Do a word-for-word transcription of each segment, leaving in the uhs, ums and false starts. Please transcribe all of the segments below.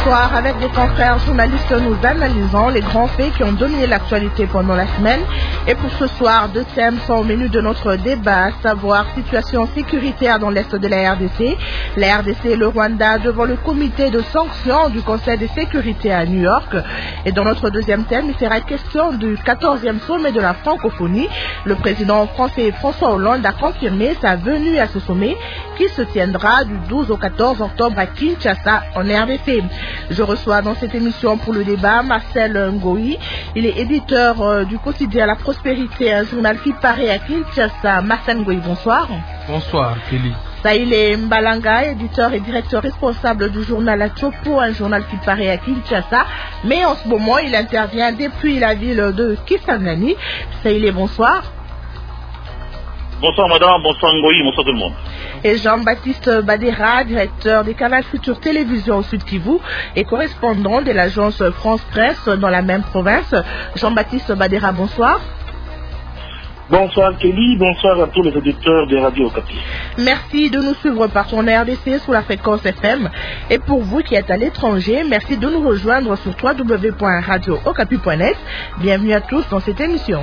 soir, avec des confrères journalistes, nous analysons les grands faits qui ont dominé l'actualité pendant la semaine. Et pour ce soir, deux thèmes sont au menu de notre débat, à savoir situation sécuritaire dans l'Est de la R D C, la R D C et le Rwanda devant le comité de sanctions du Conseil de sécurité à New York. Et dans notre deuxième thème, il sera question du quatorzième sommet de la francophonie. Le président français François Hollande a confirmé sa venue à ce sommet qui se tiendra du douze au quatorze octobre à Kinshasa en R D C. Je reçois dans cette émission pour le débat Marcel Ngoï. Il est éditeur euh, du quotidien La Prospérité, un journal qui paraît à Kinshasa. Marcel Ngoï, bonsoir. Bonsoir, Kelly. Saïle Mbalanga, éditeur et directeur responsable du journal La Chopo, un journal qui paraît à Kinshasa. Mais en ce moment, il intervient depuis la ville de Kisangani. Saïle, bonsoir. Bonsoir madame, bonsoir Ngoï, bonsoir tout le monde. Et Jean-Baptiste Badera, directeur des canaux Futur Télévision au Sud Kivu et correspondant de l'agence France Presse dans la même province. Jean-Baptiste Badera, bonsoir. Bonsoir Kelly, bonsoir à tous les auditeurs de Radio Okapi. Merci de nous suivre par ton R D C sous la fréquence F M. Et pour vous qui êtes à l'étranger, merci de nous rejoindre sur w w w point radio okapi point net. Bienvenue à tous dans cette émission.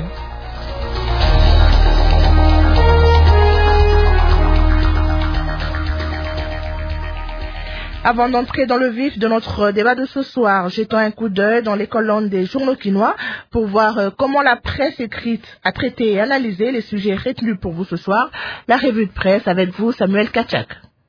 Avant d'entrer dans le vif de notre débat de ce soir, jetons un coup d'œil dans les colonnes des journaux quinois pour voir comment la presse écrite a traité et analysé les sujets retenus pour vous ce soir. La revue de presse avec vous, Samuel Kachak.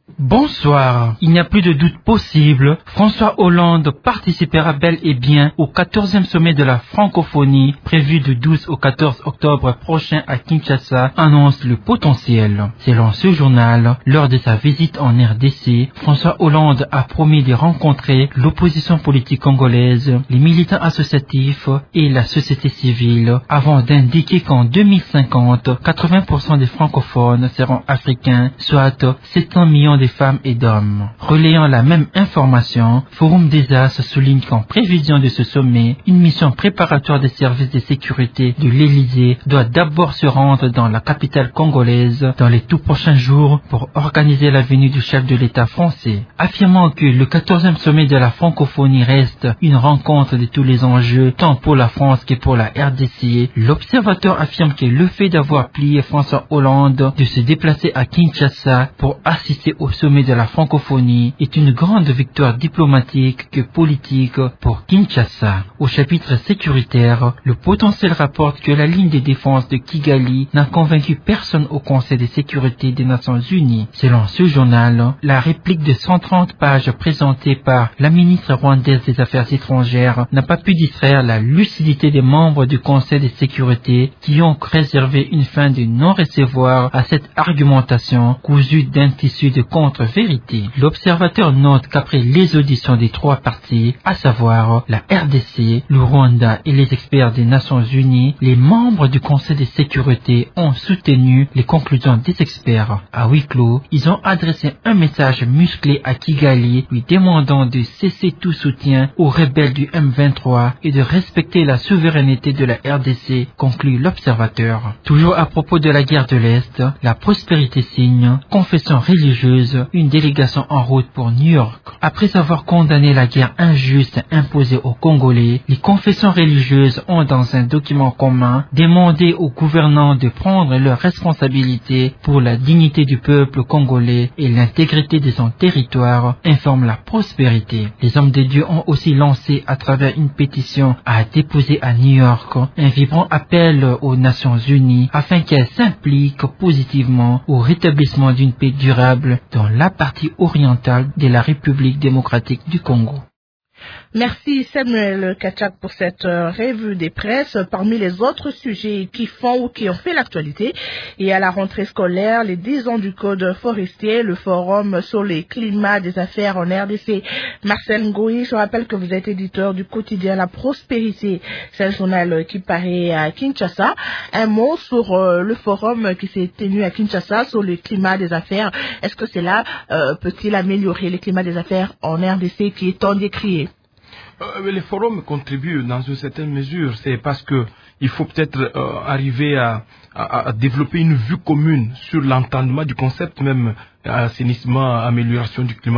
Bonsoir. Il n'y a plus de doute possible. François Hollande participera bel et bien au quatorzième sommet de la francophonie prévu du douze au quatorze octobre prochain à Kinshasa, annonce le potentiel. Selon ce journal, lors de sa visite en R D C, François Hollande a promis de rencontrer l'opposition politique congolaise, les militants associatifs et la société civile avant d'indiquer qu'en deux mille cinquante, quatre-vingts pour cent des francophones seront africains, soit sept cents millions des femmes et d'hommes. Relayant la même information, Forum des As souligne qu'en prévision de ce sommet, une mission préparatoire des services de sécurité de l'Élysée doit d'abord se rendre dans la capitale congolaise dans les tout prochains jours pour organiser la venue du chef de l'État français. Affirmant que le quatorzième sommet de la francophonie reste une rencontre de tous les enjeux, tant pour la France que pour la R D C, l'observateur affirme que le fait d'avoir plié François Hollande de se déplacer à Kinshasa pour assister au sommet de la francophonie est une grande victoire diplomatique que politique pour Kinshasa. Au chapitre sécuritaire, le potentiel rapporte que la ligne de défense de Kigali n'a convaincu personne au Conseil de sécurité des Nations Unies. Selon ce journal, la réplique de cent trente pages présentée par la ministre rwandaise des Affaires étrangères n'a pas pu distraire la lucidité des membres du Conseil de sécurité qui ont réservé une fin de non-recevoir à cette argumentation cousue d'un tissu de contre-vérité. L'observateur note qu'après les auditions des trois parties, à savoir la R D C, le Rwanda et les experts des Nations Unies, les membres du Conseil de sécurité ont soutenu les conclusions des experts. À huis clos, ils ont adressé un message musclé à Kigali lui demandant de cesser tout soutien aux rebelles du M vingt-trois et de respecter la souveraineté de la R D C, conclut l'observateur. Toujours à propos de la guerre de l'Est, la Prospérité signe confession religieuse une délégation en route pour New York. Après avoir condamné la guerre injuste imposée aux Congolais, les confessions religieuses ont dans un document commun demandé aux gouvernants de prendre leurs responsabilités pour la dignité du peuple congolais et l'intégrité de son territoire, informe la Prospérité. Les hommes de Dieu ont aussi lancé à travers une pétition à déposer à New York un vibrant appel aux Nations Unies afin qu'elles s'impliquent positivement au rétablissement d'une paix durable dans la partie orientale de la République démocratique du Congo. Merci Samuel Kachak pour cette euh, revue des presses. Parmi les autres sujets qui font ou qui ont fait l'actualité, et à la rentrée scolaire, les dix ans du Code forestier, le forum sur les climats des affaires en R D C. Marcel Ngoï, je rappelle que vous êtes éditeur du quotidien La Prospérité. C'est un journal qui paraît à Kinshasa. Un mot sur euh, le forum qui s'est tenu à Kinshasa sur le climat des affaires. Est-ce que cela euh, peut-il améliorer le climat des affaires en R D C qui est tant décrié? Euh, les forums contribuent dans une certaine mesure. C'est parce que il faut peut-être euh, arriver à, à, à développer une vue commune sur l'entendement du concept même assainissement, amélioration du climat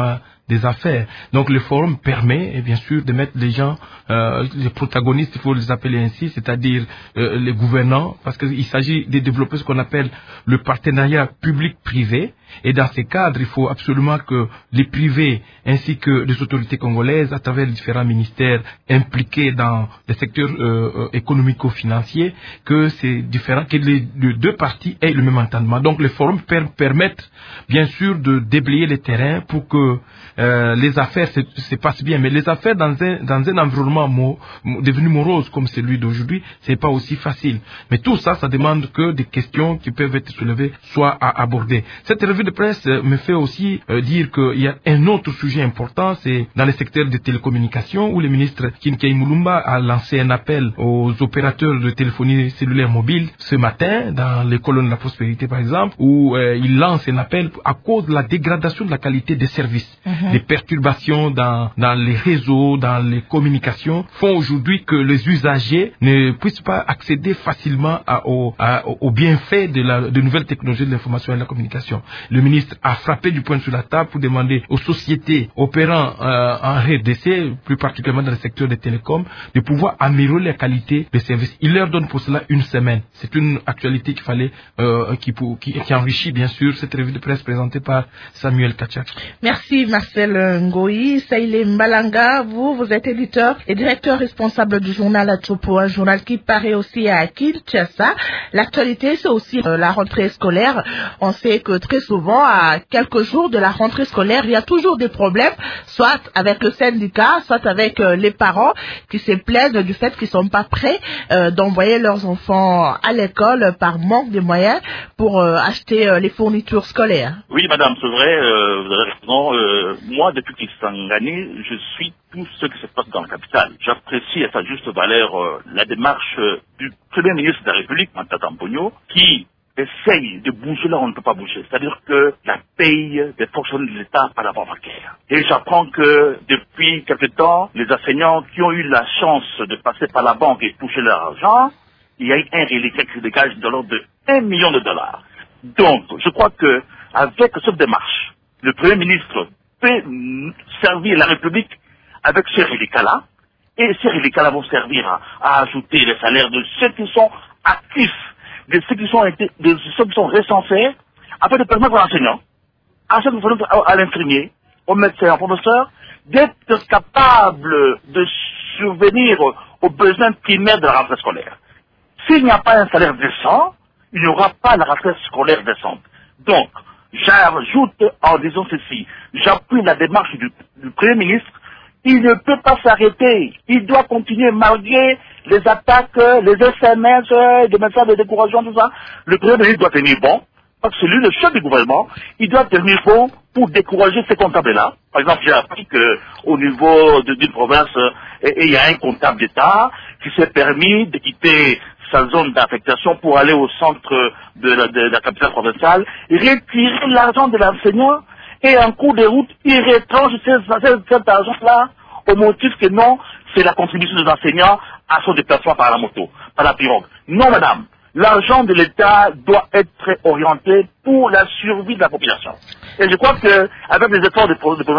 des affaires. Donc le forum permet, et bien sûr, de mettre les gens, euh, les protagonistes, il faut les appeler ainsi, c'est-à-dire euh, les gouvernants, parce qu'il s'agit de développer ce qu'on appelle le partenariat public-privé. Et dans ces cadres, il faut absolument que les privés ainsi que les autorités congolaises, à travers les différents ministères impliqués dans les secteurs euh, économico-financiers, que ces différents, que les, les deux parties aient le même entendement. Donc les forums per, permettent bien sûr de déblayer les terrains pour que euh, les affaires se, se passent bien. Mais les affaires dans un, dans un environnement mo, mo, devenu morose comme celui d'aujourd'hui, c'est pas aussi facile. Mais tout ça, ça demande que des questions qui peuvent être soulevées soient à aborder. Cette revue de presse me fait aussi euh, dire qu'il y a un autre sujet important, c'est dans le secteur des télécommunications où le ministre Kinkei Mulumba a lancé un appel aux opérateurs de téléphonie cellulaire mobile ce matin dans les colonnes de la prospérité par exemple, où euh, il lance un appel à cause de la dégradation de la qualité des services. Mm-hmm. Les perturbations dans, dans les réseaux, dans les communications font aujourd'hui que les usagers ne puissent pas accéder facilement à, au, à, aux bienfaits de, la, de nouvelles technologies de l'information et de la communication. Le ministre a frappé du poing sur la table pour demander aux sociétés opérant euh, en R D C, plus particulièrement dans le secteur des télécoms, de pouvoir améliorer la qualité des services. Il leur donne pour cela une semaine. C'est une actualité qu'il fallait, euh, qui, qui, qui enrichit bien sûr cette revue de presse présentée par Samuel Kachak. Merci Marcel Ngoï. Saïlé Mbalanga, vous, vous êtes éditeur et directeur responsable du journal Atopo, un journal qui paraît aussi à Kinshasa. L'actualité, c'est aussi euh, la rentrée scolaire. On sait que très souvent, à quelques jours de la rentrée scolaire, il y a toujours des problèmes, soit avec le syndicat, soit avec euh, les parents qui se plaignent du fait qu'ils sont pas prêts euh, d'envoyer leurs enfants à l'école par manque de moyens pour euh, acheter euh, les fournitures scolaires. Oui, madame, c'est vrai, euh, vous avez raison. Euh, moi, depuis Kisangani, je suis tout ce qui se passe dans la capitale. J'apprécie à sa juste valeur euh, la démarche euh, du Premier ministre de la République, Matata Mponyo, qui essaye de bouger là où on ne peut pas bouger. C'est-à-dire que la paye des fonctionnaires de l'État par la banque bancaire. Et j'apprends que depuis quelque temps, les enseignants qui ont eu la chance de passer par la banque et toucher leur argent, il y a eu un reliquat qui se dégage de l'ordre de un million de dollars. Donc, je crois que avec cette démarche, le Premier ministre peut servir la République avec ces reliquats-là, et ces reliquats-là vont servir à, à ajouter les salaires de ceux qui sont actifs, de ceux qui sont, de ceux qui sont recensés, afin de permettre aux enseignants, à ceux qui sont à l'infirmier, aux médecins, aux professeurs, d'être capables de survenir aux besoins primaires de la rentrée scolaire. S'il n'y a pas un salaire décent, il n'y aura pas la rentrée scolaire décente. Donc, j'ajoute en disant ceci, j'appuie la démarche du, du Premier ministre. Il ne peut pas s'arrêter. Il doit continuer malgré les attaques, les S M S, les messages de découragement, tout ça. Le Premier ministre doit tenir bon, parce que c'est lui le chef du gouvernement. Il doit tenir bon pour décourager ces comptables-là. Par exemple, j'ai appris qu'au niveau d'une province, il y a un comptable d'État qui s'est permis de quitter sa zone d'affectation pour aller au centre de la, de la capitale provinciale, retirer l'argent de l'enseignant et en cours de route, il retranche cet argent-là au motif que non, c'est la contribution des enseignants à son déplacement par la moto, par la pirogue. Non, madame, l'argent de l'État doit être orienté pour la survie de la population. Et je crois que avec les efforts du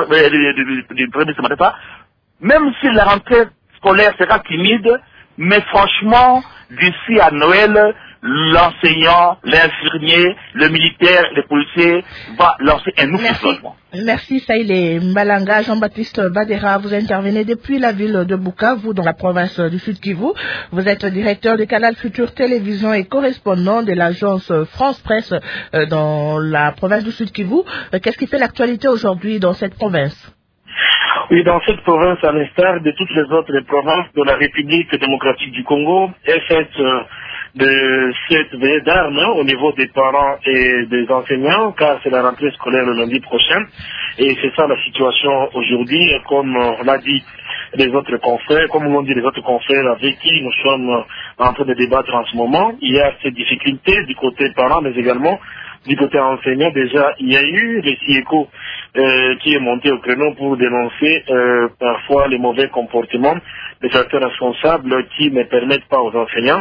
Premier ministre, même si la rentrée scolaire sera timide, mais franchement, d'ici à Noël, l'enseignant, l'infirmier, le militaire, les policiers va lancer un nouveau changement. Merci Saïlé Mbalanga. Jean-Baptiste Badera, vous intervenez depuis la ville de Bukavu, dans la province du Sud Kivu. Vous êtes directeur du canal Futur Télévision et correspondant de l'agence France Presse dans la province du Sud Kivu. Qu'est-ce qui fait l'actualité aujourd'hui dans cette province? Oui, dans cette province, à l'instar de toutes les autres provinces de la République démocratique du Congo, est faite euh, de cette veille d'armes au niveau des parents et des enseignants, car c'est la rentrée scolaire le lundi prochain. Et c'est ça la situation aujourd'hui, comme on l'a dit les autres confrères, comme l'ont dit les autres confrères avec qui nous sommes en train de débattre en ce moment. Il y a ces difficultés du côté parents, mais également du côté enseignant. Déjà, il y a eu le CIECO euh, qui est monté au créneau pour dénoncer euh, parfois les mauvais comportements des acteurs responsables qui ne permettent pas aux enseignants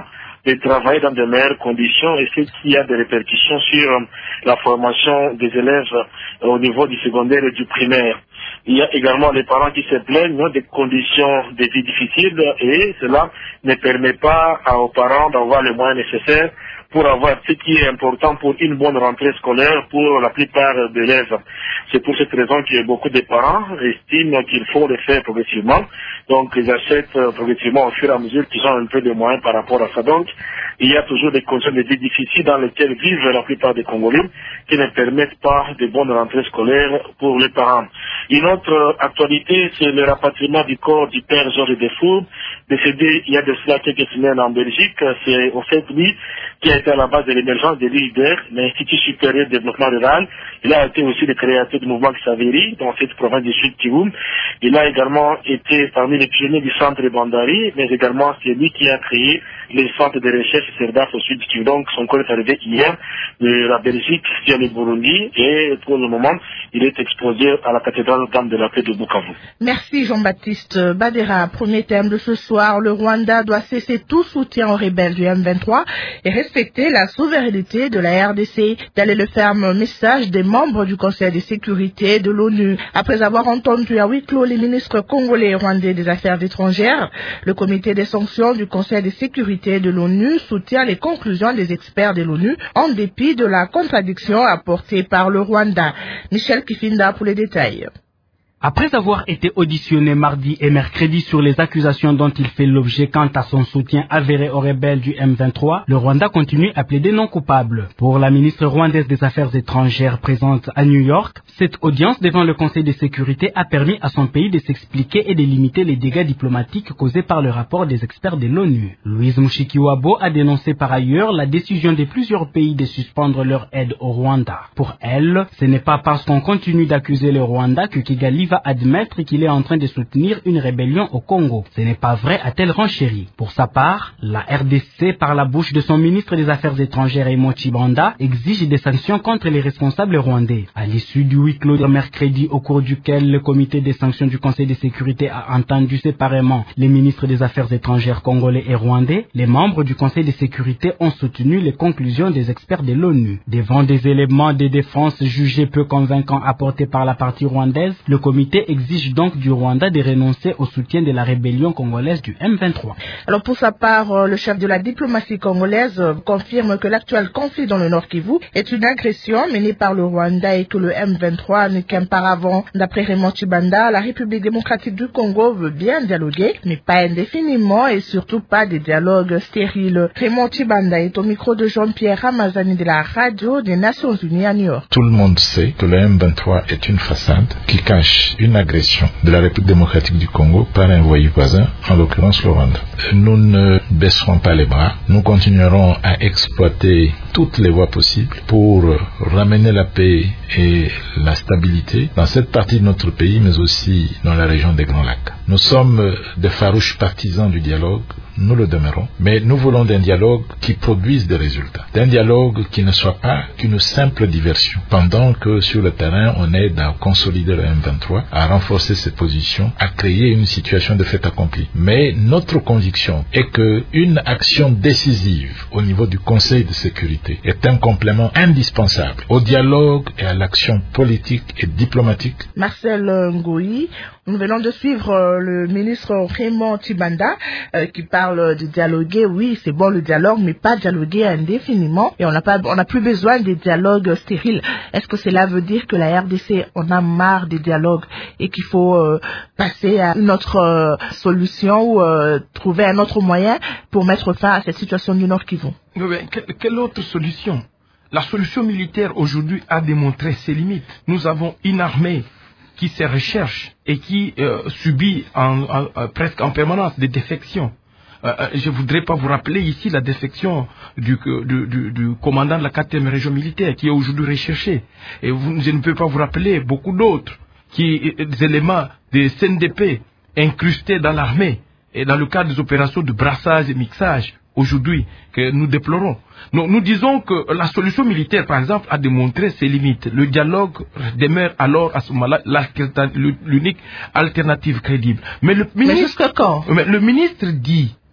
de travailler dans de meilleures conditions et ce qui a des répercussions sur la formation des élèves au niveau du secondaire et du primaire. Il y a également les parents qui se plaignent des conditions de vie difficiles et cela ne permet pas aux parents d'avoir les moyens nécessaires pour avoir ce qui est important pour une bonne rentrée scolaire pour la plupart des élèves. C'est pour cette raison que beaucoup de parents estiment qu'il faut le faire progressivement. Donc ils achètent progressivement au fur et à mesure qu'ils ont un peu de moyens par rapport à ça. Donc il y a toujours des conditions de vie difficiles dans lesquelles vivent la plupart des Congolais qui ne permettent pas de bonnes rentrées scolaires pour les parents. Une autre actualité, c'est le rapatriement du corps du père Georges Defour, décédé il y a de cela quelques semaines en Belgique. C'est au fait lui qui a été à la base de l'émergence de l'I D E R, l'Institut supérieur de développement rural. Il a été aussi le créateur du mouvement Xaveri dans cette province du Sud Kivu. Il a également été parmi les pionniers du centre de Bandari, mais également c'est lui qui a créé les centres de recherche CERDAF au Sud Kivu. Donc son corps est arrivé hier de la Belgique sur le Burundi et pour le moment il est exposé à la cathédrale Dame de la Paix de Bukavu. Merci Jean-Baptiste Badera. Premier thème de ce soir, le Rwanda doit cesser tout soutien aux rebelles du M vingt-trois et respecter la souveraineté de la R D C. Tel est le ferme message des membres du Conseil de sécurité de l'ONU. Après avoir entendu à huis clos les ministres congolais et rwandais des Affaires étrangères, le comité des sanctions du Conseil de sécurité de l'ONU soutient les conclusions des experts de l'ONU en dépit de la contradiction apportée par le Rwanda. Michel Kifinda pour les détails. Après avoir été auditionné mardi et mercredi sur les accusations dont il fait l'objet quant à son soutien avéré aux rebelles du M vingt-trois, le Rwanda continue à plaider non coupable. Pour la ministre rwandaise des Affaires étrangères présente à New York, cette audience devant le Conseil de sécurité a permis à son pays de s'expliquer et de limiter les dégâts diplomatiques causés par le rapport des experts de l'ONU. Louise Mushikiwabo a dénoncé par ailleurs la décision de plusieurs pays de suspendre leur aide au Rwanda. Pour elle, ce n'est pas parce qu'on continue d'accuser le Rwanda que Kigali va admettre qu'il est en train de soutenir une rébellion au Congo. Ce n'est pas vrai, a-t-elle renchéri. Pour sa part, la R D C, par la bouche de son ministre des Affaires étrangères Raymond Tshibanda, exige des sanctions contre les responsables rwandais. À l'issue du huis clos de mercredi, au cours duquel le comité des sanctions du Conseil de sécurité a entendu séparément les ministres des Affaires étrangères congolais et rwandais, les membres du Conseil de sécurité ont soutenu les conclusions des experts de l'ONU. Devant des éléments de défense jugés peu convaincants apportés par la partie rwandaise, le comité exige donc du Rwanda de renoncer au soutien de la rébellion congolaise du M vingt-trois. Alors pour sa part, le chef de la diplomatie congolaise confirme que l'actuel conflit dans le Nord Kivu est une agression menée par le Rwanda et que le M vingt-trois n'est qu'un paravent. D'après Raymond Tshibanda, la République démocratique du Congo veut bien dialoguer, mais pas indéfiniment et surtout pas des dialogues stériles. Raymond Tshibanda est au micro de Jean-Pierre Ramazani de la radio des Nations Unies à New York. Tout le monde sait que le M vingt-trois est une façade qui cache une agression de la République démocratique du Congo par un voisin voisin, en l'occurrence le Rwanda. Nous ne baisserons pas les bras, nous continuerons à exploiter toutes les voies possibles pour ramener la paix et la stabilité dans cette partie de notre pays, mais aussi dans la région des Grands Lacs. Nous sommes de farouches partisans du dialogue, nous le demeurons, mais nous voulons d'un dialogue qui produise des résultats, d'un dialogue qui ne soit pas qu'une simple diversion, pendant que sur le terrain on aide à consolider le M vingt-trois, à renforcer ses positions, à créer une situation de fait accompli. Mais notre conviction est qu'une action décisive au niveau du Conseil de sécurité est un complément indispensable au dialogue et à l'action politique et diplomatique. Marcel Ngoyi, nous venons de suivre le ministre Raymond Tshibanda euh, qui parle de dialoguer. Oui, c'est bon le dialogue, mais pas dialoguer indéfiniment. Et on n'a pas, on n'a plus besoin des dialogues stériles. Est-ce que cela veut dire que la R D C en a marre des dialogues et qu'il faut euh, passer à une autre euh, solution ou euh, trouver un autre moyen pour mettre fin à cette situation du Nord Kivu? Mais quelle, quelle autre solution? La solution militaire aujourd'hui a démontré ses limites. Nous avons une armée qui se recherche et qui euh, subit en, en, en, presque en permanence des défections. Euh, je ne voudrais pas vous rappeler ici la défection du, du, du, du commandant de la quatrième région militaire qui est aujourd'hui recherché. Et vous, je ne peux pas vous rappeler beaucoup d'autres qui, des éléments des C N D P incrustés dans l'armée et dans le cadre des opérations de brassage et mixage aujourd'hui que nous déplorons. Nous, nous disons que la solution militaire, par exemple, a démontré ses limites. Le dialogue demeure alors à ce moment-là l'unique alternative crédible. Mais le ministre, mais jusqu'à quand? Mais le ministre dit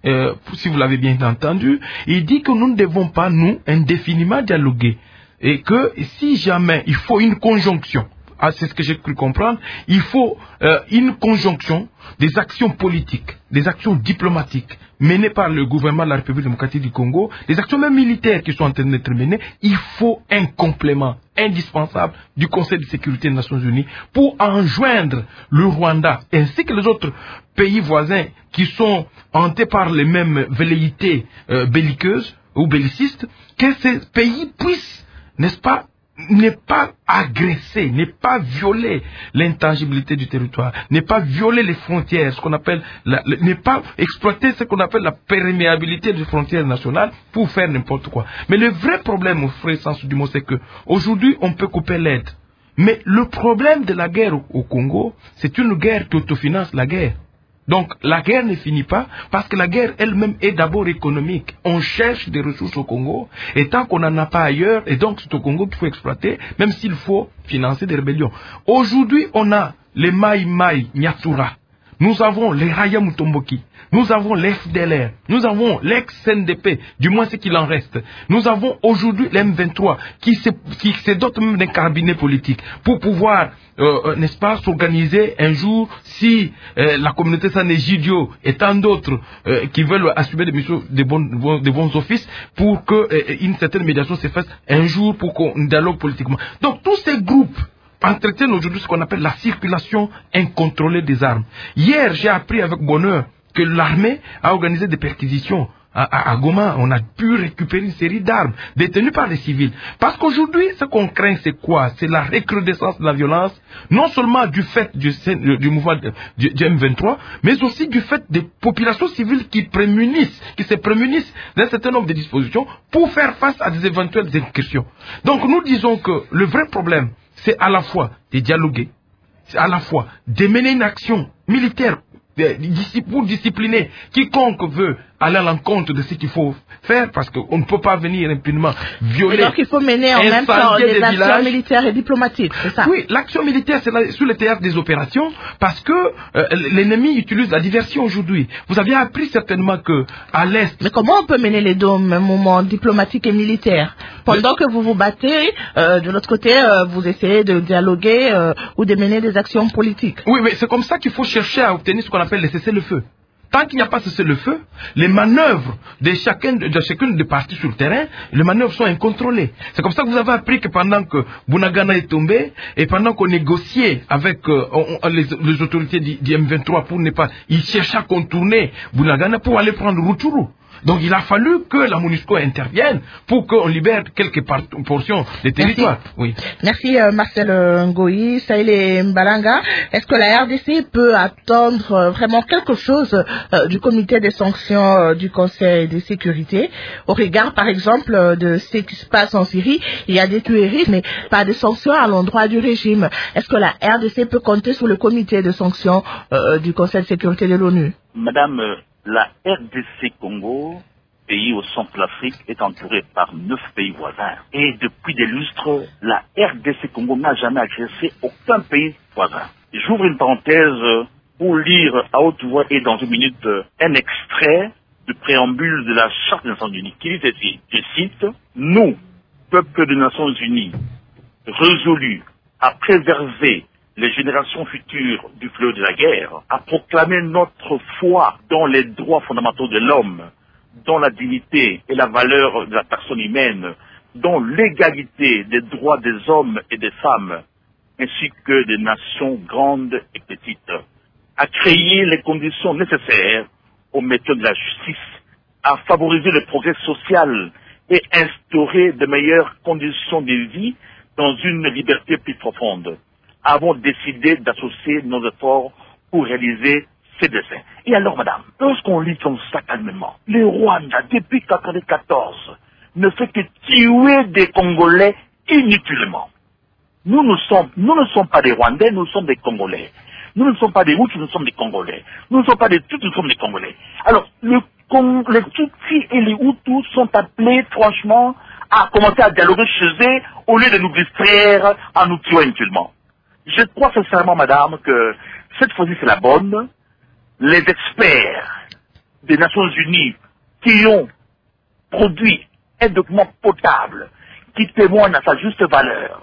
euh, si vous l'avez bien entendu, il dit que nous ne devons pas, nous, indéfiniment dialoguer. Et que si jamais il faut une conjonction, ah, c'est ce que j'ai cru comprendre, il faut euh, une conjonction des actions politiques, des actions diplomatiques menées par le gouvernement de la République démocratique du Congo, des actions même militaires qui sont en train d'être menées. Il faut un complément indispensable du Conseil de sécurité des Nations Unies pour enjoindre le Rwanda ainsi que les autres pays voisins qui sont hantés par les mêmes velléités euh, belliqueuses ou bellicistes, que ces pays puissent, n'est-ce pas, n'est pas agresser, n'est pas violer l'intangibilité du territoire, n'est pas violer les frontières, ce qu'on appelle, la, le, n'est pas exploiter ce qu'on appelle la perméabilité des frontières nationales pour faire n'importe quoi. Mais le vrai problème, mon frère Sansou Dumont, c'est que aujourd'hui on peut couper l'aide. Mais le problème de la guerre au, au Congo, c'est une guerre qui autofinance la guerre. Donc la guerre ne finit pas parce que la guerre elle-même est d'abord économique. On cherche des ressources au Congo et tant qu'on n'en a pas ailleurs, et donc c'est au Congo qu'il faut exploiter, même s'il faut financer des rébellions. Aujourd'hui, on a les Mai Mai Nyatura, nous avons les Raya Mutomboki, nous avons l'F D L R, nous avons l'ex-N D P, du moins ce qu'il en reste. Nous avons aujourd'hui l'M vingt-trois qui se, qui se dote même d'un cabinet politique pour pouvoir, euh, n'est-ce pas, s'organiser un jour si euh, la communauté Sanégidio et tant d'autres euh, qui veulent assumer des missions de bons, de bons offices pour que euh, une certaine médiation se fasse un jour pour qu'on dialogue politiquement. Donc tous ces groupes entretiennent aujourd'hui ce qu'on appelle la circulation incontrôlée des armes. Hier, j'ai appris avec bonheur que l'armée a organisé des perquisitions à, à, à Goma. On a pu récupérer une série d'armes détenues par les civils. Parce qu'aujourd'hui, ce qu'on craint, c'est quoi? C'est la recrudescence de la violence, non seulement du fait du, du mouvement du, du M vingt-trois, mais aussi du fait des populations civiles qui prémunissent, qui se prémunissent d'un certain nombre de dispositions pour faire face à des éventuelles incursions. Donc nous disons que le vrai problème, c'est à la fois de dialoguer, c'est à la fois de mener une action militaire pour discipliner quiconque veut aller à l'encontre de ce qu'il faut faire, parce qu'on ne peut pas venir impunément violer. Et donc il faut mener en même temps des, des actions villages. militaires et diplomatiques, c'est ça? Oui, l'action militaire, c'est là, sur le théâtre des opérations, parce que euh, l'ennemi utilise la diversion aujourd'hui. Vous avez appris certainement que à l'Est... Mais comment on peut mener les deux au même moment, diplomatique et militaire? Pendant que vous vous battez, euh, de l'autre côté, euh, vous essayez de dialoguer euh, ou de mener des actions politiques. Oui, mais c'est comme ça qu'il faut chercher à obtenir ce qu'on appelle le cessez-le-feu. Tant qu'il n'y a pas cessez-le-feu, les manœuvres de chacun de chacune des parties sur le terrain, les manœuvres sont incontrôlées. C'est comme ça que vous avez appris que pendant que Bunagana est tombé, et pendant qu'on négociait avec euh, on, les, les autorités du, du M vingt-trois pour ne pas... Ils cherchaient à contourner Bunagana pour aller prendre Rutshuru. Donc il a fallu que la MONUSCO intervienne pour qu'on libère quelques portions des territoires. Merci, oui. Merci euh, Marcel Ngoyi, Saïlé Mbalanga. Est-ce que la R D C peut attendre euh, vraiment quelque chose euh, du comité des sanctions euh, du Conseil de sécurité au regard par exemple euh, de ce qui se passe en Syrie? Il y a des tueries mais pas de sanctions à l'endroit du régime. Est-ce que la R D C peut compter sur le comité de sanctions euh, du Conseil de sécurité de l'ONU? Madame, la R D C Congo, pays au centre de l'Afrique, est entourée par neuf pays voisins. Et depuis des lustres, la R D C Congo n'a jamais agressé aucun pays voisin. J'ouvre une parenthèse pour lire à haute voix et dans une minute un extrait du préambule de la Charte des Nations Unies qui dit ceci, je cite, « Nous, peuple des Nations Unies, résolus à préserver les générations futures du fleuve de la guerre, à proclamer notre foi dans les droits fondamentaux de l'homme, dans la dignité et la valeur de la personne humaine, dans l'égalité des droits des hommes et des femmes, ainsi que des nations grandes et petites, à créer les conditions nécessaires au maintien de la justice, à favoriser le progrès social et instaurer de meilleures conditions de vie dans une liberté plus profonde, avons décidé d'associer nos efforts pour réaliser ces desseins. » Et alors, madame, lorsqu'on lit comme ça calmement, le Rwanda, depuis mille neuf cent quatre-vingt-quatorze, ne fait que tuer des Congolais inutilement. Nous, nous, sommes, nous ne sommes pas des Rwandais, nous sommes des Congolais. Nous ne sommes pas des Hutus, nous sommes des Congolais. Nous ne sommes pas des Tutsis, nous sommes des Congolais. Alors, le, les Tutsis et les Hutus sont appelés, franchement, à commencer à dialoguer chez eux au lieu de nous distraire en nous tuant inutilement. Je crois sincèrement, madame, que cette fois-ci c'est la bonne. Les experts des Nations Unies qui ont produit un document potable qui témoigne à sa juste valeur,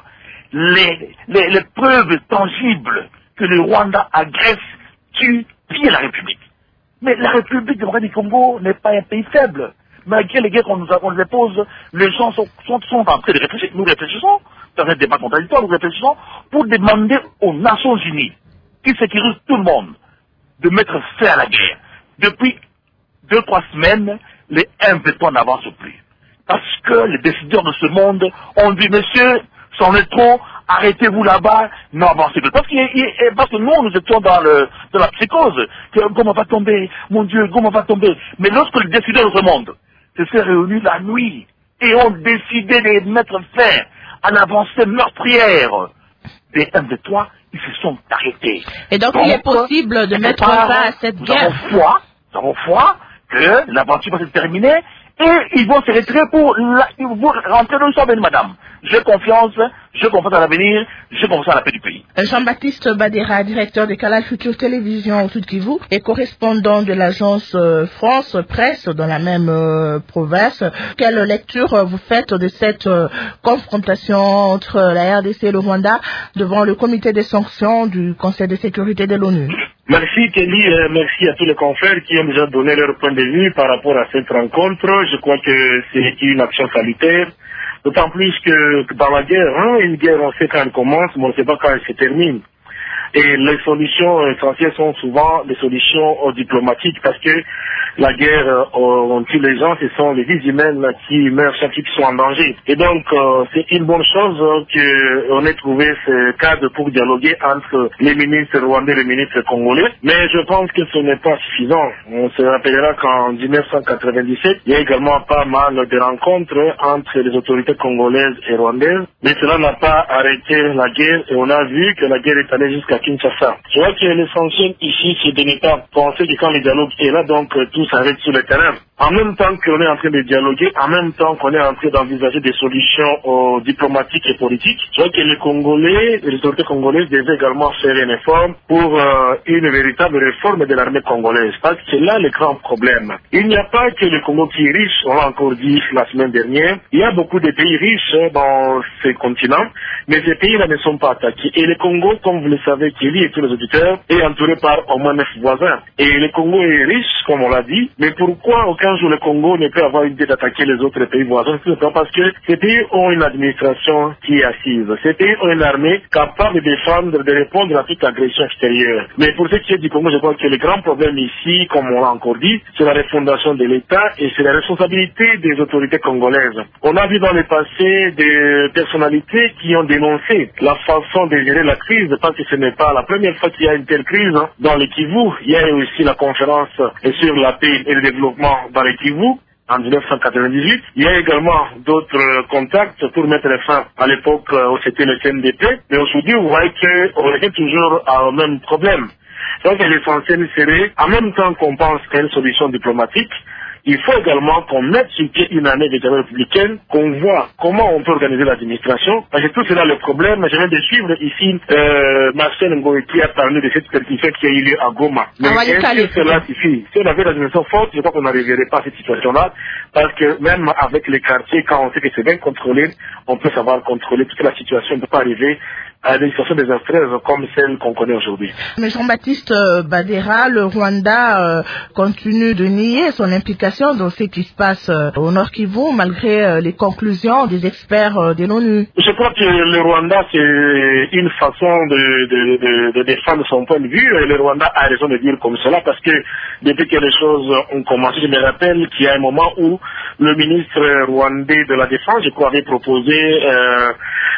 les, les, les preuves tangibles que le Rwanda agresse, tue, pille la République. Mais la République démocratique du Congo n'est pas un pays faible. Malgré les guerres qu'on nous, qu'on nous impose, les gens sont, sont, sont en train de réfléchir. Nous réfléchissons, dans un débat contradictoire, nous réfléchissons pour demander aux Nations Unies, qui sécurisent tout le monde, de mettre fin à la guerre. Depuis deux, trois semaines, les M vingt-trois n'avancent plus. Parce que les décideurs de ce monde ont dit, messieurs, c'en est trop, arrêtez-vous là-bas, n'avancez plus. Parce que, parce que nous, nous étions dans, le, dans la psychose, que comment va tomber, mon Dieu, comment va tomber. Mais lorsque les décideurs de ce monde se sont réunis la nuit et ont décidé de mettre fin à l'avancée meurtrière des M vingt-trois, ils se sont arrêtés. Et donc, donc il est possible de mettre fin à cette nous guerre. Avons foi, nous avons foi que l'aventure va se terminer et ils vont se retirer pour, la, ils vont rentrer dans le sommet, madame. J'ai confiance, j'ai confiance à l'avenir, j'ai confiance à la paix du pays. Jean-Baptiste Badera, directeur de Canal Futur Télévision au Sud Kivu et correspondant de l'agence France Presse dans la même euh, province. Quelle lecture euh, vous faites de cette euh, confrontation entre la R D C et le Rwanda devant le comité des sanctions du Conseil de sécurité de l'ONU? Merci Kelly, euh, merci à tous les confrères qui ont déjà donné leur point de vue par rapport à cette rencontre. Je crois que c'est une action salutaire. D'autant plus que, que dans la guerre, hein, une guerre, on sait quand elle commence, mais on ne sait pas quand elle se termine. Et les solutions essentielles sont souvent des solutions euh, diplomatiques parce que la guerre, euh, on tue les gens, ce sont les vies humaines qui meurent chaque fois qui sont en danger. Et donc, euh, c'est une bonne chose euh, qu'on ait trouvé ce cadre pour dialoguer entre les ministres rwandais et les ministres congolais. Mais je pense que ce n'est pas suffisant. On se rappellera qu'en mille neuf cent quatre-vingt-dix-sept, il y a également pas mal de rencontres entre les autorités congolaises et rwandaises. Mais cela n'a pas arrêté la guerre et on a vu que la guerre est allée jusqu'à Kinshasa. Je vois que l'essentiel ici, c'est de ne pas penser que quand le dialogue est là, donc tout s'arrête sur le terrain. En même temps qu'on est en train de dialoguer, en même temps qu'on est en train d'envisager des solutions euh, diplomatiques et politiques, je vois que les Congolais, les autorités congolaises devaient également faire un effort pour euh, une véritable réforme de l'armée congolaise. Parce que c'est là le grand problème. Il n'y a pas que le Congo qui est riche, on l'a encore dit la semaine dernière. Il y a beaucoup de pays riches dans ces continents, mais ces pays-là ne sont pas attaqués. Et le Congo, comme vous le savez, Kelly et tous les auditeurs, est entouré par au moins neuf voisins. Et le Congo est riche, comme on l'a dit, mais pourquoi aucun jour le Congo ne peut avoir l'idée d'attaquer les autres pays voisins? C'est parce que ces pays ont une administration qui est assise. Ces pays ont une armée capable de défendre, de répondre à toute agression extérieure. Mais pour ce qui est du Congo, je crois que le grand problème ici, comme on l'a encore dit, c'est la refondation de l'État et c'est la responsabilité des autorités congolaises. On a vu dans le passé des personnalités qui ont dénoncé la façon de gérer la crise, parce que ce n'est pas la première fois qu'il y a une telle crise hein. Dans le Kivu. Il y a aussi la conférence sur la paix et le développement dans le Kivu en mille neuf cent quatre-vingt-dix-huit. Il y a également d'autres contacts pour mettre fin à l'époque où c'était le C N D P. Mais aujourd'hui, vous voyez qu'on est toujours au même problème. Donc l'essentiel serait, en même temps qu'on pense à une solution diplomatique, il faut également qu'on mette sur pied une année d'état républicaine, qu'on voit comment on peut organiser l'administration. Parce que tout cela le problème. Je viens de suivre ici euh, Marcel Ngoï qui a parlé de cette perquisition qui a eu lieu à Goma. Mais est-ce que cela suffit? Si on avait l'administration forte, je crois qu'on n'arriverait pas à cette situation-là. Parce que même avec les quartiers, quand on sait que c'est bien contrôlé, on peut savoir contrôler toute la situation. On ne peut pas arriver à des situations désastreuses comme celle qu'on connaît aujourd'hui. Mais Jean-Baptiste Badera, le Rwanda euh, continue de nier son implication dans ce qui se passe euh, au Nord Kivu, malgré euh, les conclusions des experts euh, de l'ONU. Je crois que le Rwanda, c'est une façon de, de, de, de défendre son point de vue. Et le Rwanda a raison de dire comme cela, parce que depuis que les choses ont commencé, je me rappelle qu'il y a un moment où le ministre rwandais de la Défense, je crois, avait proposé euh,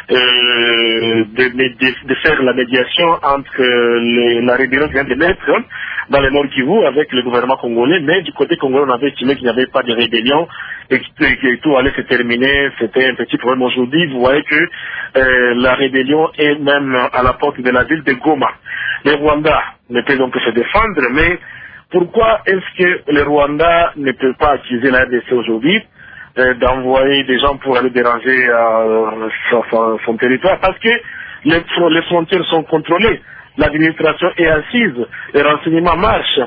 euh, de, de, de faire la médiation entre les, la rébellion qui vient de naître dans le Nord Kivu avec le gouvernement congolais, mais du côté congolais, on avait estimé qu'il n'y avait pas de rébellion et que, que tout allait se terminer. C'était un petit problème. Aujourd'hui, vous voyez que euh, la rébellion est même à la porte de la ville de Goma. Le Rwanda ne peut donc se défendre, mais pourquoi est-ce que le Rwanda ne peut pas accuser la R D C aujourd'hui euh, d'envoyer des gens pour aller déranger euh, son, son territoire? Parce que les, les frontières sont contrôlées, l'administration est assise, les renseignements marchent.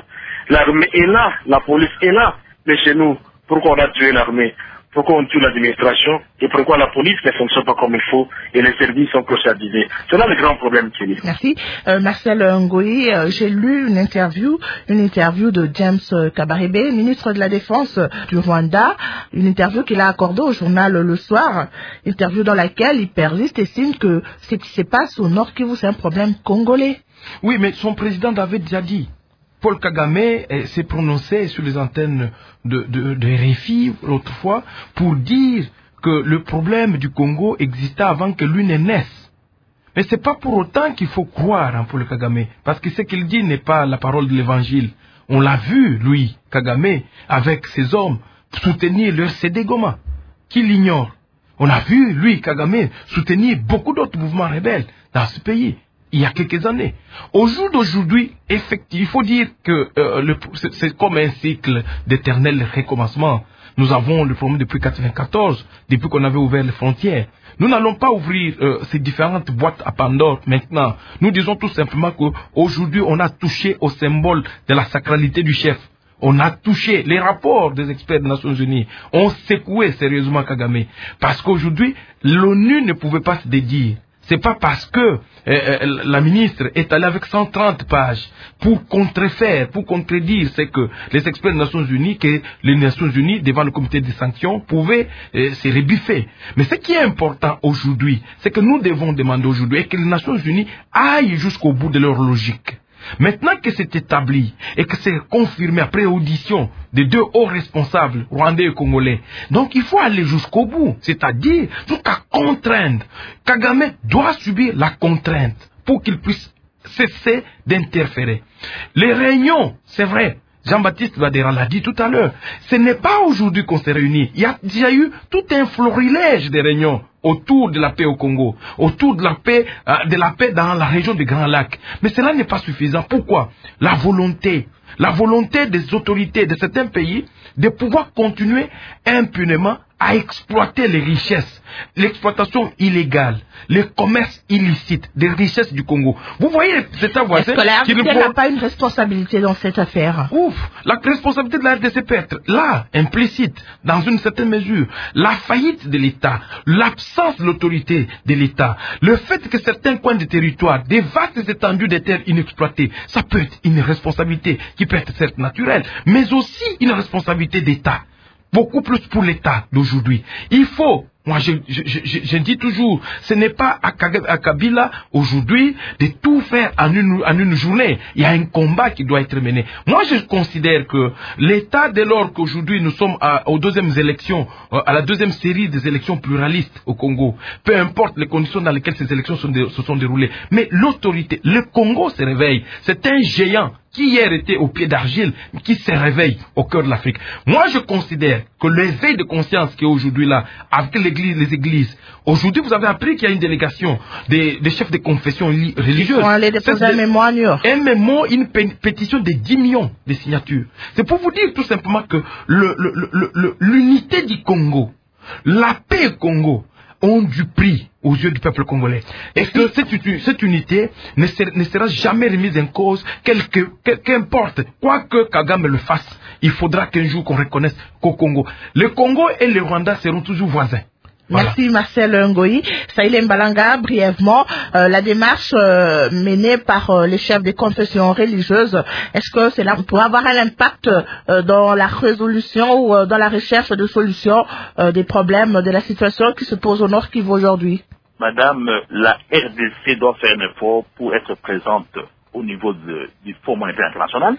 L'armée est là, la police est là. Mais chez nous, pourquoi on a tué l'armée? Pourquoi on tue l'administration? Et pourquoi la police ne fonctionne pas comme il faut et les services sont clochardisés? C'est là le grand problème qui est. Merci. Euh, Marcel Ngoyi, euh, j'ai lu une interview, une interview de James Kabarebe, ministre de la Défense du Rwanda, une interview qu'il a accordée au journal Le Soir, interview dans laquelle il persiste et signe que ce qui se passe au Nord Kivu, c'est un problème congolais. Oui, mais son président avait déjà dit. Paul Kagame eh, s'est prononcé sur les antennes de, de, de R F I l'autre fois pour dire que le problème du Congo existait avant que lui ne naisse. Mais ce n'est pas pour autant qu'il faut croire en Paul Kagame, parce que ce qu'il dit n'est pas la parole de l'évangile. On l'a vu, lui, Kagame, avec ses hommes, soutenir leur C D Goma. Qui l'ignore? On a vu, lui, Kagame, soutenir beaucoup d'autres mouvements rebelles dans ce pays. Il y a quelques années. Au jour d'aujourd'hui, effectivement, il faut dire que euh, le, c'est, c'est comme un cycle d'éternel recommencement. Nous avons le problème depuis mille neuf cent quatre-vingt-quatorze, depuis qu'on avait ouvert les frontières. Nous n'allons pas ouvrir euh, ces différentes boîtes à Pandore maintenant. Nous disons tout simplement qu'aujourd'hui, on a touché au symbole de la sacralité du chef. On a touché les rapports des experts des Nations Unies. On secouait sérieusement Kagame. Parce qu'aujourd'hui, l'ONU ne pouvait pas se dédier. C'est pas parce que euh, la ministre est allée avec cent trente pages pour contrefaire, pour contredire ce que les experts des Nations Unies, que les Nations Unies, devant le comité des sanctions, pouvaient euh, se rebiffer. Mais ce qui est important aujourd'hui, c'est que nous devons demander aujourd'hui et que les Nations Unies aillent jusqu'au bout de leur logique. Maintenant que c'est établi et que c'est confirmé après audition des deux hauts responsables rwandais et congolais, donc il faut aller jusqu'au bout, c'est-à-dire jusqu'à contraindre. Kagame doit subir la contrainte pour qu'il puisse cesser d'interférer. Les réunions, c'est vrai, Jean-Baptiste Badera l'a dit tout à l'heure, ce n'est pas aujourd'hui qu'on s'est réunis. Il y a déjà eu tout un florilège de réunions autour de la paix au Congo, autour de la paix, euh, de la paix dans la région des Grands Lacs. Mais cela n'est pas suffisant. Pourquoi? La volonté, la volonté des autorités de certains pays de pouvoir continuer impunément à exploiter les richesses, l'exploitation illégale, le commerce illicite des richesses du Congo. Vous voyez cet voisin qui ne n'a pas une responsabilité dans cette affaire. Ouf, la responsabilité de la R D C peut être là, implicite, dans une certaine mesure. La faillite de l'État, l'absence de l'autorité de l'État, le fait que certains coins de territoire, des vastes étendues de terres inexploitées, ça peut être une responsabilité qui peut être certes naturelle, mais aussi une responsabilité d'État. Beaucoup plus pour l'État d'aujourd'hui. Il faut, moi je, je, je, je dis toujours, ce n'est pas à, à Kabila aujourd'hui de tout faire en une, en une journée. Il y a un combat qui doit être mené. Moi je considère que l'État, dès lors qu'aujourd'hui nous sommes à, aux deuxièmes élections, à la deuxième série des élections pluralistes au Congo, peu importe les conditions dans lesquelles ces élections sont de, se sont déroulées, mais l'autorité, le Congo se réveille. C'est un géant qui hier était au pied d'argile, qui se réveille au cœur de l'Afrique. Moi, je considère que l'éveil de conscience qui est aujourd'hui là, avec l'église, les églises, aujourd'hui, vous avez appris qu'il y a une délégation des, des chefs de confession religieuses. Ils vont aller déposer un mémoire à New York. Un mémoire, une pétition de dix millions de signatures. C'est pour vous dire tout simplement que le, le, le, le, l'unité du Congo, la paix au Congo, ont du prix aux yeux du peuple congolais. Et que cette, cette unité ne sera, ne sera jamais remise en cause, quelque, qu'importe, quoi que Kagame le fasse, il faudra qu'un jour qu'on reconnaisse qu'au Congo, le Congo et le Rwanda seront toujours voisins. Voilà. Merci Marcel Ngoyi. Saïlé Mbalanga, brièvement, euh, la démarche euh, menée par euh, les chefs des confessions religieuses, est-ce que cela pourrait avoir un impact euh, dans la résolution ou euh, dans la recherche de solutions euh, des problèmes de la situation qui se pose au Nord Kivu aujourd'hui? Madame, la R D C doit faire un effort pour être présente au niveau de, du Fonds monétaire international,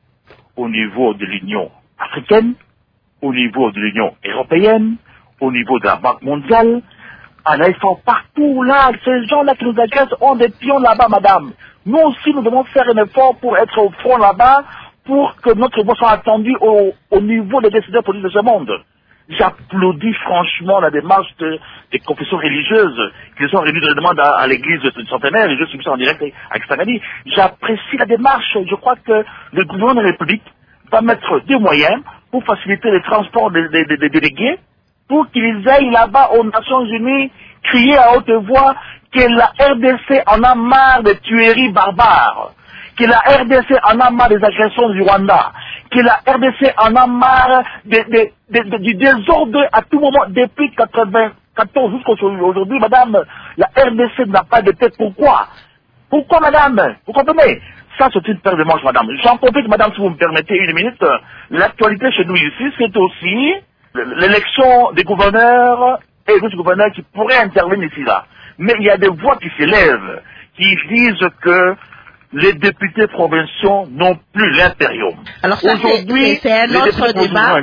au niveau de l'Union africaine, au niveau de l'Union européenne, au niveau de la Banque mondiale, en effort partout là, ces gens-là qui nous agressent ont des pions là-bas, madame. Nous aussi, nous devons faire un effort pour être au front là-bas, pour que notre voix soit entendue au, au niveau des décideurs politiques de ce monde. J'applaudis franchement la démarche de, des confessions religieuses qui sont réunies de la demande à, à l'église de centenaire, et je suis en direct avec Stangani. J'apprécie la démarche. Je crois que le gouvernement de la République va mettre des moyens pour faciliter le transport des, des, des, des délégués, pour qu'ils aillent là-bas aux Nations Unies crier à haute voix que la R D C en a marre des tueries barbares, que la R D C en a marre des agressions du Rwanda, que la R D C en a marre de, de, de, de, du désordre à tout moment depuis quatre-vingt-quatorze jusqu'à aujourd'hui. Madame, la R D C n'a pas de tête. Pourquoi? Pourquoi, madame? Vous comprenez? Ça, c'est une paire de manches, madame. J'en profite, madame, si vous me permettez une minute. L'actualité chez nous ici, c'est aussi l'élection des gouverneurs et des gouverneurs qui pourraient intervenir ici, là. Mais il y a des voix qui s'élèvent, qui disent que les députés provinciaux n'ont plus l'impérium. Alors ça, aujourd'hui, c'est un autre débat.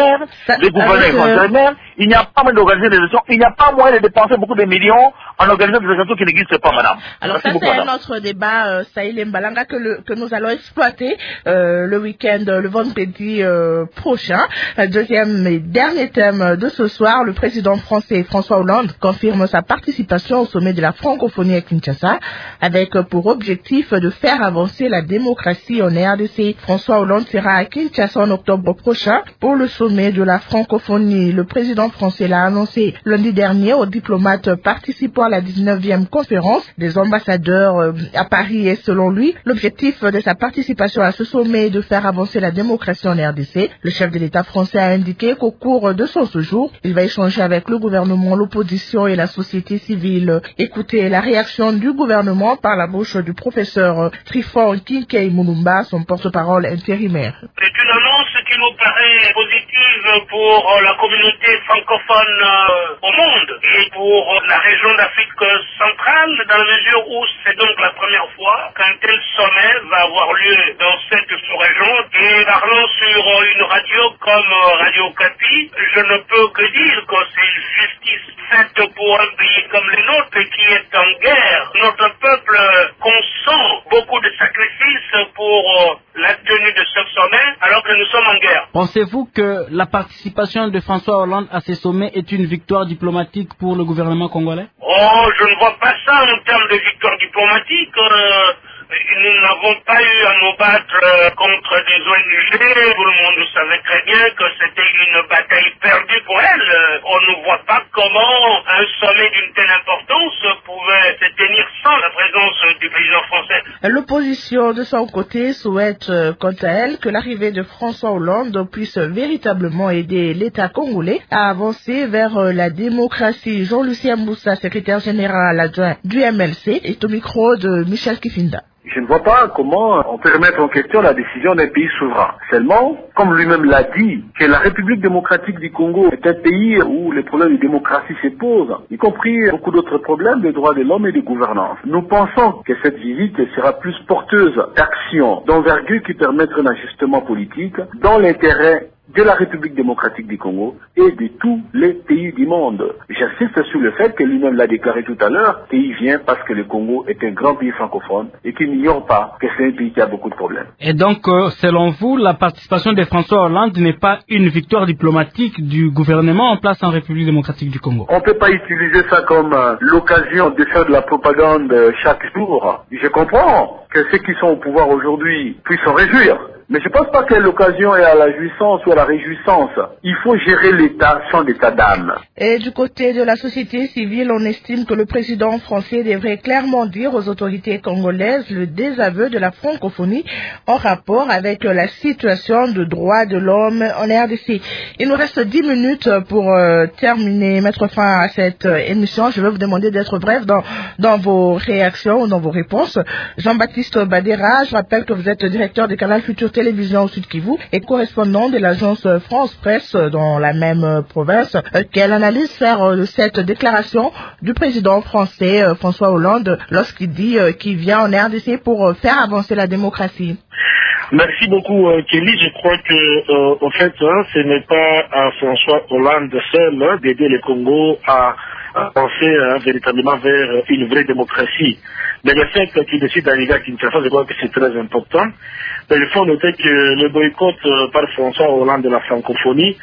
Les gouverneurs sont intérimaires. Il n'y a pas moyen d'organiser des élections. Il n'y a pas moyen de dépenser beaucoup de millions en organisant des élections qui n'existent pas, madame. Alors ça, c'est un autre débat, euh, Saïl Mbalanga, que, le, que nous allons exploiter euh, le week-end, le vendredi euh, prochain. Deuxième et dernier thème de ce soir, le président français François Hollande confirme sa participation au sommet de la francophonie à Kinshasa, avec pour objectif de faire avancer la démocratie en R D C. François Hollande sera à Kinshasa en octobre prochain pour le sommet de la francophonie. Le président français l'a annoncé lundi dernier aux diplomates participant à la dix-neuvième conférence des ambassadeurs à Paris. Et selon lui, l'objectif de sa participation à ce sommet est de faire avancer la démocratie en R D C. Le chef de l'État français a indiqué qu'au cours de son séjour, il va échanger avec le gouvernement, l'opposition et la société civile. Écoutez la réaction du gouvernement par la bouche du professeur Trifon Kinkei Mulumba, son porte-parole intérimaire. C'est une annonce qui nous paraît positive pour la communauté francophone au monde et pour la région d'Afrique centrale, dans la mesure où c'est donc la première fois qu'un tel sommet va avoir lieu dans cette sous-région. Et parlant sur une radio comme Radio Kapi, je ne peux que dire que c'est une justice faite pour un pays comme le nôtre qui est en guerre. Notre peuple consent beaucoup de sacrifices pour la tenue de ce sommet alors que nous sommes en guerre. Pensez-vous que la participation de François Hollande à ces sommets est une victoire diplomatique pour le gouvernement congolais? Oh, je ne vois pas ça en termes de victoire diplomatique. Euh, nous n'avons pas eu à nous battre euh, contre des O N G. Tout le monde savait très bien que c'était une bataille perdue pour elle. Euh, on ne voit pas comment un sommet d'une telle importance pouvait se tenir sans la présence du président français. L'opposition, de son côté, souhaite, euh, quant à elle, que l'arrivée de François Hollande puisse véritablement aider l'État congolais à avancer vers euh, la démocratie. Jean-Lucien Moussa, secrétaire général adjoint du M L C, est au micro de Michel Kifinda. Je ne vois pas comment on peut remettre en question la décision d'un pays souverain. Seulement, comme lui-même l'a dit, que la République démocratique du Congo est un pays où les problèmes de démocratie se posent, y compris beaucoup d'autres problèmes de droits de l'homme et de gouvernance. Nous pensons que cette visite sera plus porteuse d'actions d'envergure qui permettent un ajustement politique dans l'intérêt de la République démocratique du Congo et de tous les pays du monde. J'insiste sur le fait que lui-même l'a déclaré tout à l'heure, qu'il vient parce que le Congo est un grand pays francophone et qu'il n'ignore pas que c'est un pays qui a beaucoup de problèmes. Et donc, euh, selon vous, la participation de François Hollande n'est pas une victoire diplomatique du gouvernement en place en République démocratique du Congo? On ne peut pas utiliser ça comme euh, l'occasion de faire de la propagande euh, chaque jour. Je comprends que ceux qui sont au pouvoir aujourd'hui puissent s'en réjouir. Mais je ne pense pas que l'occasion est à la jouissance ou à la réjouissance. Il faut gérer l'État sans état d'âme. Et du côté de la société civile, on estime que le président français devrait clairement dire aux autorités congolaises le désaveu de la francophonie en rapport avec la situation de droits de l'homme en R D C. Il nous reste dix minutes pour euh, terminer, mettre fin à cette euh, émission. Je vais vous demander d'être bref dans, dans vos réactions, dans vos réponses. Jean-Baptiste Badera, je rappelle que vous êtes directeur du canal Futur Télévision au Sud Kivu et correspondant de l'agence France Presse dans la même province. Quelle analyse faire de cette déclaration du président français François Hollande lorsqu'il dit qu'il vient en R D C pour faire avancer la démocratie? Merci beaucoup, euh, Kelly. Je crois que, euh, au fait, hein, ce n'est pas à François Hollande seul hein, d'aider le Congo à avancer hein, véritablement vers une vraie démocratie. Mais le fait qu'il décide d'arriver à Kinshasa, je crois que c'est très important. Mais il faut noter que le boycott euh, par François Hollande de la francophonie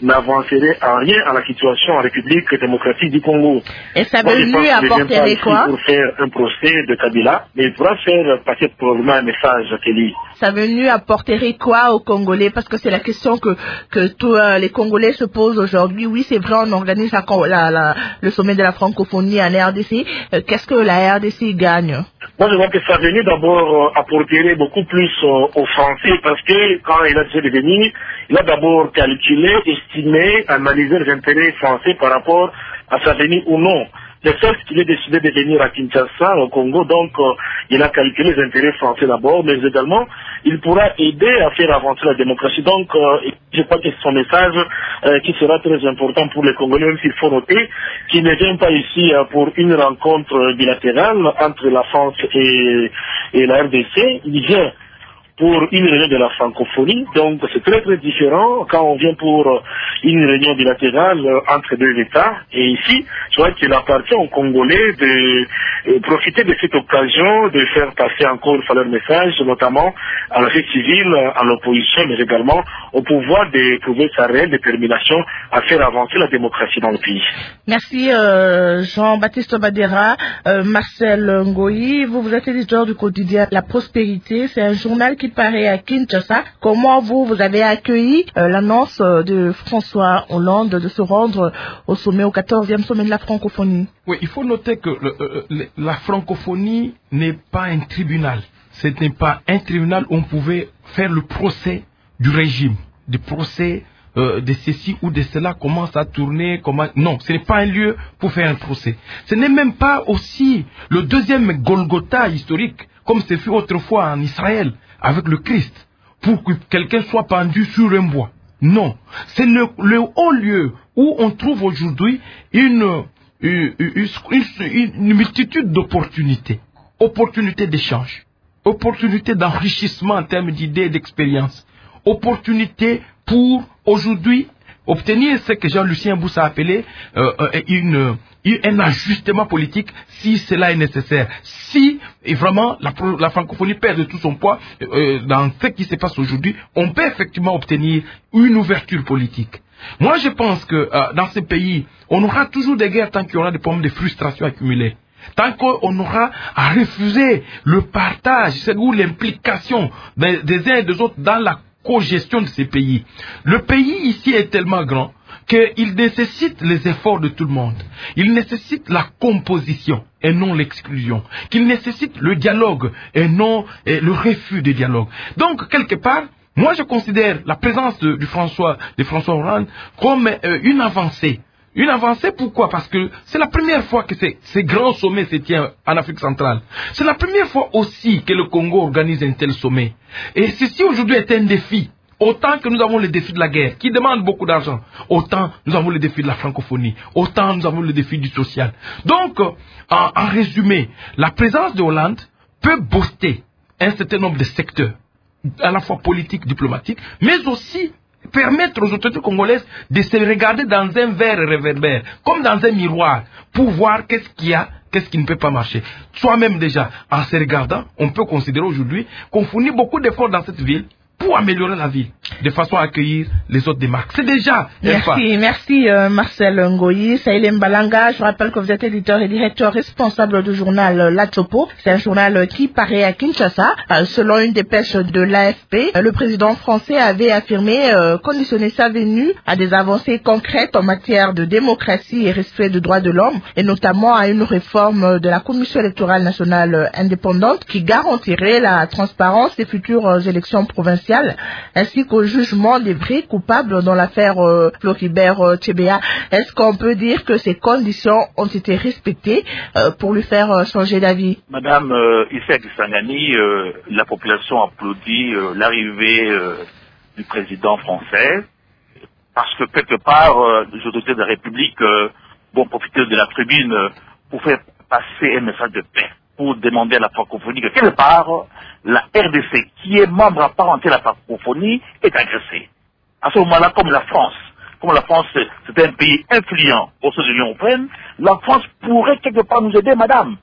n'avancerait en rien à la situation en République démocratique du Congo. Et ça veut lui apporter quoi? Pour faire un procès de Kabila, mais il pourra faire passer probablement un message à Kelly. Ça veut lui apporter quoi aux Congolais? Parce que c'est la question que, que tous euh, les Congolais se posent aujourd'hui. Oui, c'est vrai, on organise la, la, la, le sommet de la francophonie en R D C. Euh, qu'est-ce que la R D C gagne? Moi, je vois que ça venait d'abord euh, apporter beaucoup plus euh, aux Français, parce que quand il a décidé de venir, il a d'abord calculé, estimé, analysé les intérêts français par rapport à sa venue ou non. Le fait qu'il ait décidé de venir à Kinshasa, au Congo, donc euh, il a calculé les intérêts français d'abord, mais également il pourra aider à faire avancer la démocratie. Donc euh, je crois que c'est son message euh, qui sera très important pour les Congolais, même s'il faut noter qu'il ne vient pas ici euh, pour une rencontre bilatérale entre la France et, et la R D C, il vient pour une réunion de la francophonie, donc c'est très très différent quand on vient pour une réunion bilatérale entre deux États. Et ici, je crois qu'il appartient aux Congolais de euh, profiter de cette occasion de faire passer encore une fois leur message, notamment à la société civile, à l'opposition, mais également au pouvoir de trouver sa réelle détermination à faire avancer la démocratie dans le pays. Merci euh, Jean-Baptiste Badera. euh, Marcel Ngoyi, vous, vous êtes éditeur du quotidien La Prospérité, c'est un journal qui paraît à Kinshasa. Comment vous, vous avez accueilli euh, l'annonce de François Hollande de se rendre au sommet, au quatorzième sommet de la francophonie? Oui, il faut noter que le, euh, le, la francophonie n'est pas un tribunal. Ce n'est pas un tribunal où on pouvait faire le procès du régime, du procès euh, de ceci ou de cela, comment ça a tourné, comment... Non, ce n'est pas un lieu pour faire un procès. Ce n'est même pas aussi le deuxième Golgotha historique, comme ce fut autrefois en Israël, avec le Christ, pour que quelqu'un soit pendu sur un bois. Non, c'est le, le haut lieu où on trouve aujourd'hui une, une, une, une, une multitude d'opportunités, opportunités d'échange, opportunités d'enrichissement en termes d'idées et d'expériences, opportunités pour aujourd'hui obtenir ce que Jean-Lucien Boussa a appelé euh, une, un ajustement politique si cela est nécessaire. Si et vraiment la, la francophonie perd tout son poids euh, dans ce qui se passe aujourd'hui, on peut effectivement obtenir une ouverture politique. Moi je pense que euh, dans ces pays, on aura toujours des guerres tant qu'il y aura des problèmes de frustration accumulées. Tant qu'on aura à refuser le partage, c'est où l'implication des, des uns et des autres dans la co-gestion de ces pays. Le pays ici est tellement grand qu'il nécessite les efforts de tout le monde. Il nécessite la composition et non l'exclusion. Qu'il nécessite le dialogue et non et le refus de dialogue. Donc, quelque part, moi je considère la présence de, de, François, de François Hollande comme euh, une avancée. Une avancée, pourquoi? Parce que c'est la première fois que ces, ces grands sommets se tiennent en Afrique centrale. C'est la première fois aussi que le Congo organise un tel sommet. Et ceci aujourd'hui est un défi. Autant que nous avons le défi de la guerre, qui demande beaucoup d'argent, autant nous avons le défi de la francophonie, autant nous avons le défi du social. Donc, en, en résumé, la présence de Hollande peut booster un certain nombre de secteurs, à la fois politiques, diplomatiques, mais aussi permettre aux autorités congolaises de se regarder dans un verre réverbère, comme dans un miroir, pour voir qu'est-ce qu'il y a, qu'est-ce qui ne peut pas marcher. Soi-même déjà, en se regardant, on peut considérer aujourd'hui qu'on fournit beaucoup d'efforts dans cette ville pour améliorer la ville, de façon à accueillir les autres démarques. C'est déjà Merci, pas. merci euh, Marcel Ngoyi. Saïlem Balanga, je rappelle que vous êtes éditeur et directeur responsable du journal euh, La Chopo. C'est un journal euh, qui paraît à Kinshasa. Euh, selon une dépêche de l'A F P, euh, le président français avait affirmé euh, conditionner sa venue à des avancées concrètes en matière de démocratie et respect des droits de l'homme, et notamment à une réforme de la Commission électorale nationale euh, indépendante qui garantirait la transparence des futures euh, élections provinciales, ainsi qu'au jugement des vrais coupables dans l'affaire euh, Floribert euh, Chebeya. Est-ce qu'on peut dire que ces conditions ont été respectées euh, pour lui faire euh, changer d'avis? Madame euh, Issa Kisangani, euh, la population applaudit euh, l'arrivée euh, du président français, parce que quelque part, euh, les autorités de la République euh, vont profiter de la tribune euh, pour faire passer un message de paix, pour demander à la francophonie que quelque part, la R D C, qui est membre à part entière de la francophonie, est agressée. À ce moment-là, comme la France, comme la France, c'est un pays influent au sein de l'Union européenne, la France pourrait quelque part nous aider, madame.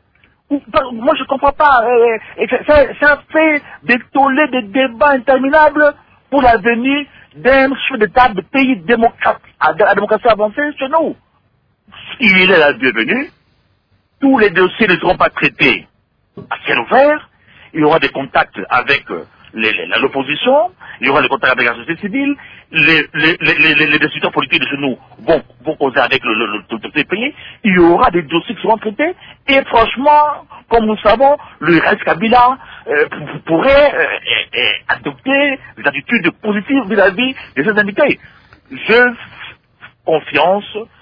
Moi, je ne comprends pas. Ça, ça fait des tollés, des débats interminables pour la venue d'un chef d'État de pays démocrate, à la démocratie avancée chez nous. Il est la bienvenue. Tous les dossiers ne seront pas traités à ciel ouvert. Il y aura des contacts avec l'opposition, il y aura des contacts avec la société civile, les, les, les, les, les décideurs politiques de chez nous vont, vont causer avec le, le, le, le, le pays, il y aura des dossiers qui seront traités, et franchement, comme nous savons, le reste Kabila euh, pourrait euh, euh, euh, adopter des attitudes positives vis-à-vis de ses invités. J'ai confiance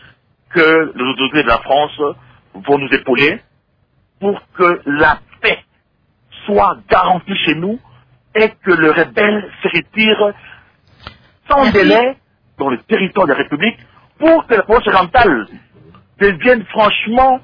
que les autorités de la France vont nous épauler pour que la paix soit garantie chez nous et que le rebelle se retire sans Merci. délai dans le territoire de la République pour que la province orientale devienne franchement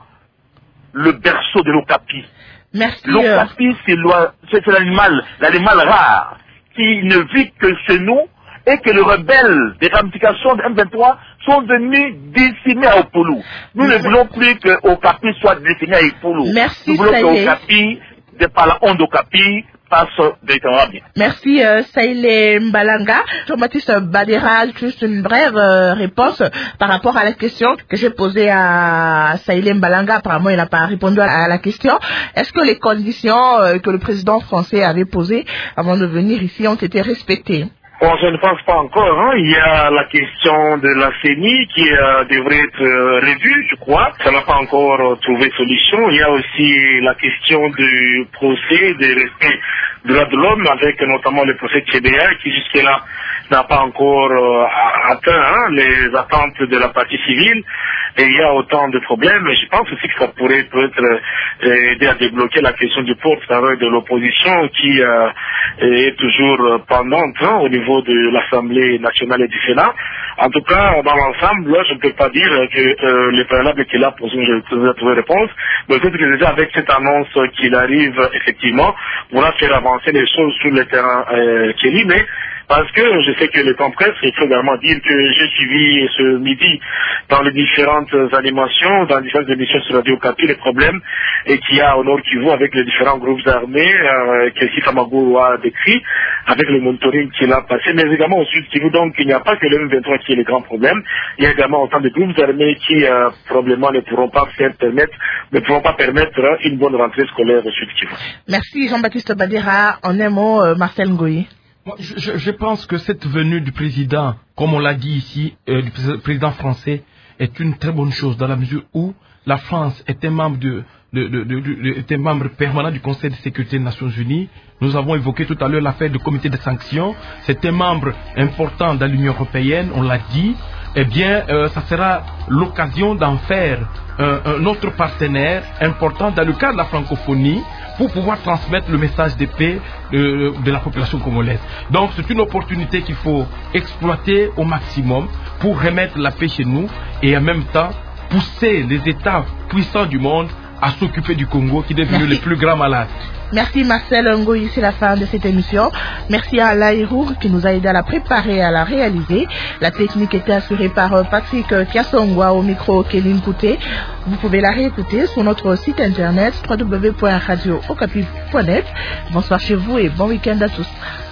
le berceau de l'Okapi. Merci. L'Okapi, c'est l'animal, l'animal rare qui ne vit que chez nous et que le rebelle des ramifications de M vingt-trois sont venus décimer à Opoulou. Nous Merci. ne voulons plus que Okapi soit décimé à Opoulou. Merci. Nous voulons que Okapi, de par la honte d'Okapi, passe directement bien. Merci euh, Saïlé Mbalanga. Jean-Baptiste Badera, juste une brève euh, réponse par rapport à la question que j'ai posée à Saïlé Mbalanga. Apparemment, il n'a pas répondu à la question. Est-ce que les conditions euh, que le président français avait posées avant de venir ici ont été respectées? Bon, je ne pense pas encore. Hein. Il y a la question de la C E N I qui euh, devrait être euh, revue, je crois. Ça n'a pas encore euh, trouvé solution. Il y a aussi la question du procès, du respect des droits de l'homme, avec notamment le procès de C B A qui jusque-là n'a pas encore euh, atteint hein, les attentes de la partie civile. Et il y a autant de problèmes. Et je pense aussi que ça pourrait peut-être euh, aider à débloquer la question du porte-parole de l'opposition qui euh, est toujours pendante hein, au niveau de l'Assemblée nationale et du Sénat. En tout cas, dans l'ensemble, je ne peux pas dire que euh, le préalable qu'il a posé, je vais trouver réponse, mais peut-être que déjà avec cette annonce qu'il arrive effectivement, on va faire avancer les choses sur le terrain euh, Kelly, mais parce que je sais que le temps presse, il faut également dire que j'ai suivi ce midi dans les différentes animations, dans les différentes émissions sur Radio Okapi, les problèmes et qu'il y a au Nord Kivu avec les différents groupes armés euh, que Sifamago a décrit, avec le monitoring qu'il a passé, mais également au Sud Kivu. Donc il n'y a pas que le M vingt-trois qui est le grand problème, il y a également autant de groupes armés qui euh, probablement ne pourront pas faire permettre, ne pourront pas permettre euh, une bonne rentrée scolaire au Sud Kivu. Merci Jean-Baptiste Badera. En un mot, euh, Marcel Ngoyi. Moi, je, je pense que cette venue du président, comme on l'a dit ici, euh, du président français, est une très bonne chose dans la mesure où la France est un membre de, de, de, de, de, est un membre permanent du Conseil de sécurité des Nations Unies. Nous avons évoqué tout à l'heure l'affaire du comité de sanctions. C'est un membre important dans l'Union européenne, on l'a dit. Eh bien, euh, ça sera l'occasion d'en faire un, un autre partenaire important dans le cadre de la francophonie pour pouvoir transmettre le message de paix de, de la population congolaise. Donc, c'est une opportunité qu'il faut exploiter au maximum pour remettre la paix chez nous et en même temps pousser les États puissants du monde à s'occuper du Congo qui est devenu Merci. le plus grand malade. Merci Marcel Ngoyi, c'est la fin de cette émission. Merci à Alaïrour qui nous a aidé à la préparer et à la réaliser. La technique était assurée par Patrick Kiasongwa, au micro Kéline Kouté. Vous pouvez la réécouter sur notre site internet w w w point radio okapi point net. Bonsoir chez vous et bon week-end à tous.